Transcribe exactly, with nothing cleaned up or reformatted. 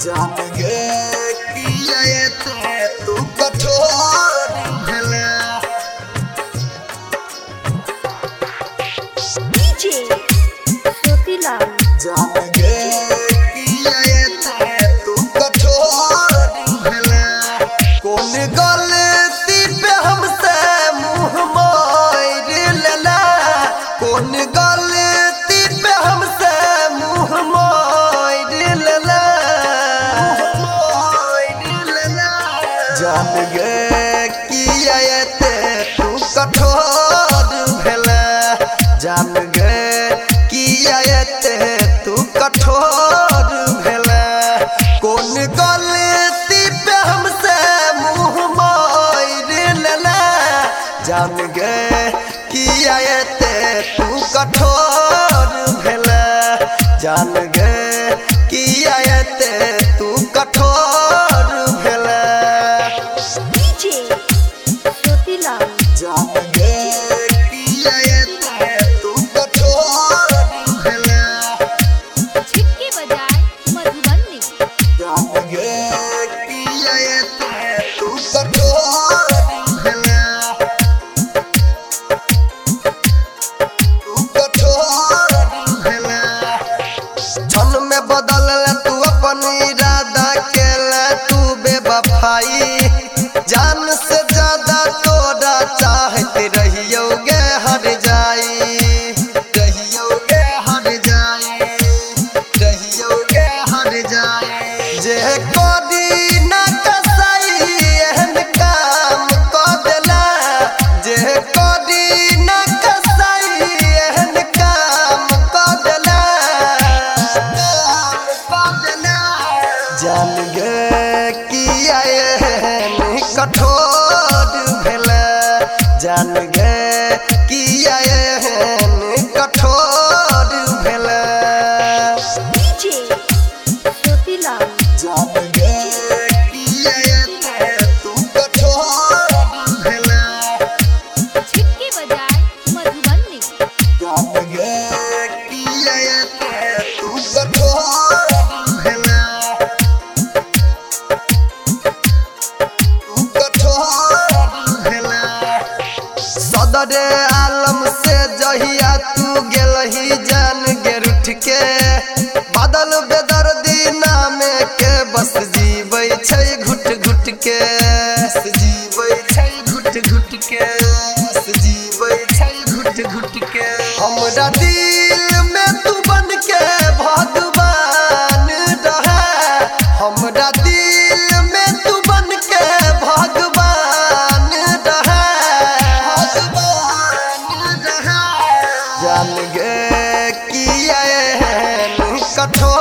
जान गे किया ये तू कठोर भला डीजे ज्योतिलाल जान गे किया ये तू कठोर भला कौन गलती पे हमसे मुंह मोड़ लेला कौन गलती पे हमसे मुंह मोड़ लेला जान गे किया ये तू कठोर भला जान गे किया ये तू कठोर भला कौन गलती पे हमसे मुंह मोड़ लेला जान गे किया ये तू कठोर भला जान गे किया ये तू कठोर भला डीजे ज्योतिलाल जान गे किया ये तू कठोर भला छिटके बजाए मधुबनी जान गे किया ये तू कठोर भला तू कठोर भला क्षण में बदल ले तू अपन इरादा के ले तू बेवफाई जान से ज्यादा तोरा चाहते रहियो गे हर जाई रहियो गे हर जाई रहियो गे हर जाई जे कोदी ना कसाई एहन काम क देला जे कोदी ना कसाई एहन काम क देला काम क देला जान गे किया एहन कठोर भेला जान गे किया एहन कठोर भेला डीजे ज्योतिलाल जान गे किया तू कठोर भेला छिटके बजाए मधुबनी जान गे किया तू कठोर भेला तू कठोर भेला सदरे आलम से जहिया तू गेलही जान गे उठ के बादल बेदर्दी नामे के बस जीबै छै घुट घुट के बस जीबै छै घुट घुट के बस जीबै छै घुट घुट के हमरा दिल में तू बन के भगवान रहे हमरा दिल में तू बन के भगवान रहे भगवान रहे जान गे किया एहन कठोर